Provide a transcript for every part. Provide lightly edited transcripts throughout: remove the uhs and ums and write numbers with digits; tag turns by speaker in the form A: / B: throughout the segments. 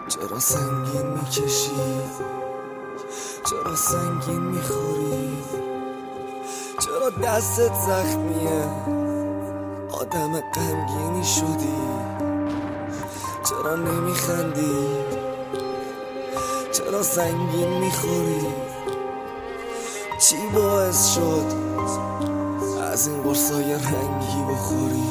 A: چرا سنگین میکشی؟ چرا سنگین میخوری؟ چرا دستت زخمیه؟ آدم غمگینی شدی؟ چرا نمیخندی؟ چرا سنگین میخوری؟ چی باعث شد از این قرصای رنگی بخوری؟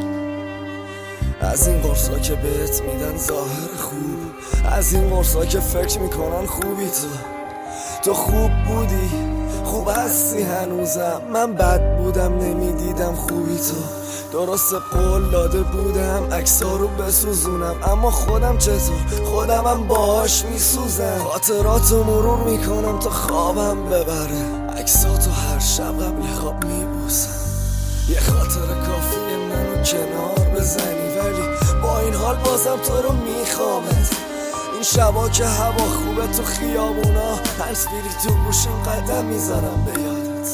A: از این قرصا که بهت میدن ظاهر خوب، از این قرصا که فکر میکنن خوبی تو خوب بودی، خوب هستی هنوزم. من بد بودم نمیدیدم خوبی درست قول داده بودم عکس‌ها رو بسوزونم، اما خودم چطور؟ خودمم باهاش میسوزم. خاطراتو مرور میکنم تا خوابم ببره، عکساتو هر شب قبل خواب میبوسم. یه خاطر کافیه منو کنار بزنی، ولی با این حال بازم تو رو میخوامت. این شبا که هوا خوبه تو خیابونا، هنسفیری تو گوشم قدم میزنم به یادت.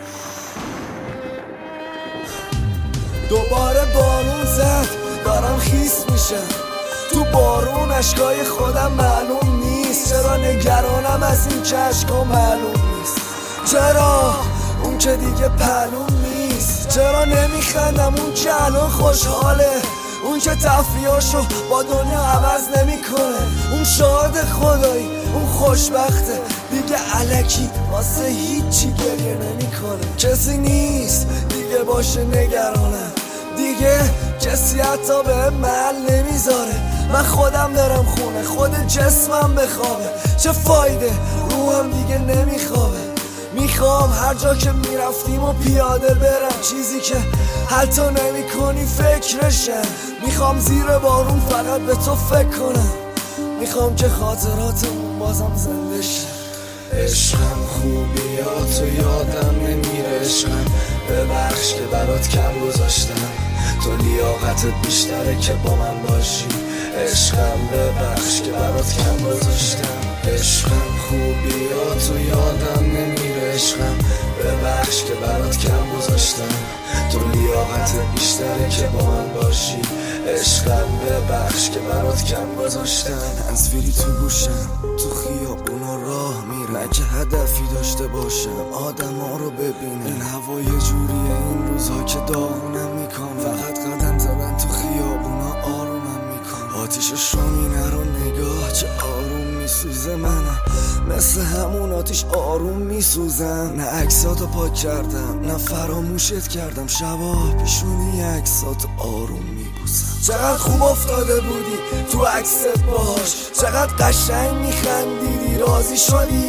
A: دوباره بارون زد دارم خیس میشم، تو بارون اشکای خودم معلوم نیست. چرا نگرانم از این که اشکا معلوم نیست؟ چرا اون که دیگه پلوم نیست؟ چرا نمیخندم اون که الان خوشحاله؟ اون که تفریحاشو با دنیا عوض نمیکنه، اون شاد خدایی، اون خوشبخته دیگه الکی واسه هیچی گریه نمیکنه. کسی نیست دیگه باشه نگرانم، دیگه کسی حتی به محل نمیذاره. من خودم برم خونه، خود جسمم بخوابه، چه فایده؟ روحم دیگه نمیخوابه. میخوام هر جا که میرفتیم و پیاده برم، چیزی که حتی نمی کنی فکرشم. میخوام زیر بارون فقط به تو فکر کنم، میخوام که خاطراتمون بازم زنده شه. عشقم خوبیاتو یادم نمیره، عشقم ببخش که برات کم گذاشتم. تو لیاقتت بیشتره که با من باشی، عشقم ببخش که برات کم گذاشتم. عشقم خوبیاتو یادم نمیره، عشقم ببخش که برات کم گذاشتم. تو لیاقتت بیشتره که با من باشی، عشقم ببخش که برات کم گذاشتم. هنسفیری تو گوشم تو خیابونا راه میرم، نه که هدفی داشته باشم آدم ها رو ببینم. این هوا یه جوریه این روزها که داغونم میکن، فقط قدم زدن تو خیابونا آرومم میکن. آتیش شامینه رو نگاه چه آروم میسوزه، منم مثل همون آتیش آروم میسوزم. نه عکساتو پاک کردم نه فراموشت کردم، شبا پیشونی عکساتو آروم میبوسم. چقدر خوب افتاده بودی تو عکست باش، چقدر قشنگ میخندیدی، راضی شدی؟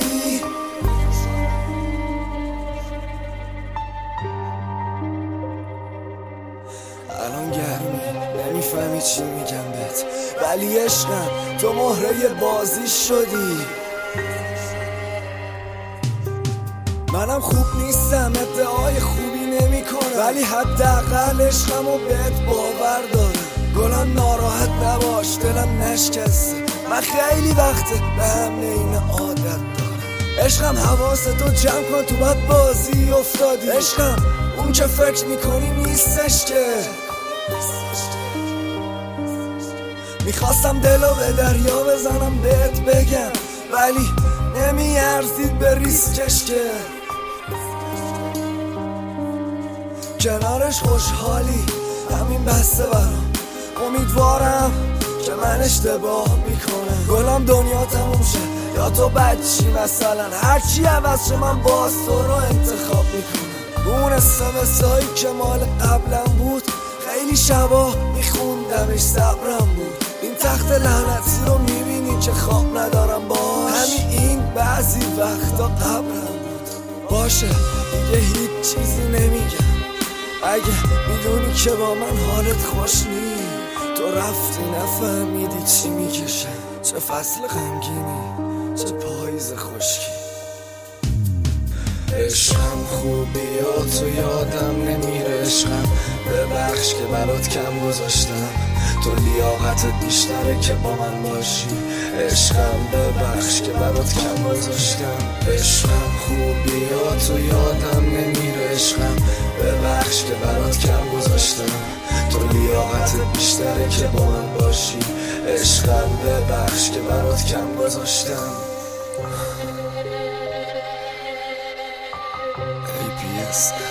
A: الان گرمی نمیفهمی چی میگم بهت، ولی عشقم تو مهره بازی شدی. منم خوب نیستم ادعای خوبی نمی کنم، ولی حداقل عشقمو بهت باور دارم. گلم ناراحت نباش دلم نشکسته، من خیلی وقته به همه این عادت دارم. عشقم حواستو جمع کن تو بد بازی افتادی، عشقم اون که فکر میکنی نیستش که. میخواستم دلو به دریا بزنم بهت بگم، ولی نمیارزید به ریسکش که. کنارش خوشحالی همین بسته برام، امیدوارم که من اشتباه میکنم. گلم دنیا تموم شه یا تو بچی مثلا، هرچی عوض شه من باز تو رو انتخاب میکنم. اون اسمسایی که مال قبلم بود، خیلی شبا میخوندمش صبرم بود. این تخت لعنتی رو میبینی که خواب ندارم باش، همین این بعضی وقتا قبرم بود. باشه دیگه هیچ چیزی نمیگم، اگه میدونی که با من حالت خوش نی. تو رفتی نفهمیدی چی میکشه، چه فصل غمگینی چه پاییز خشکی. عشقم خوبیاتو یادم نمیره، عشقم ببخش که برات کم گذاشتم. تو لیاقتت بیشتره که با من باشی، عشقم ببخش که برات کم گذاشتم. عشقم خوبیاتو یادم نمیره، عشقم ببخش که برات کم گذاشتم. تو لیاقتت بیشتره که با من باشی، عشقم ببخش که برات کم گذاشتم. APS